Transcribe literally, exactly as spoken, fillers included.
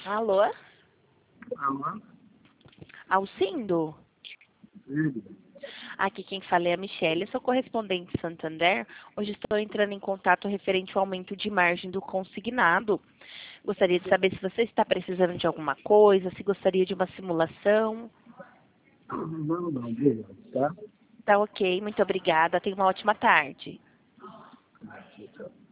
Alô? Alô? Alcindo? Sim. Aqui quem fala é a Michelle, sou correspondente de Santander. Hoje estou entrando em contato referente ao aumento de margem do consignado. Gostaria de saber se você está precisando de alguma coisa, se gostaria de uma simulação. Não, não, obrigado, tá? Tá ok, muito obrigada. Tenha uma ótima tarde. Tchau, tchau.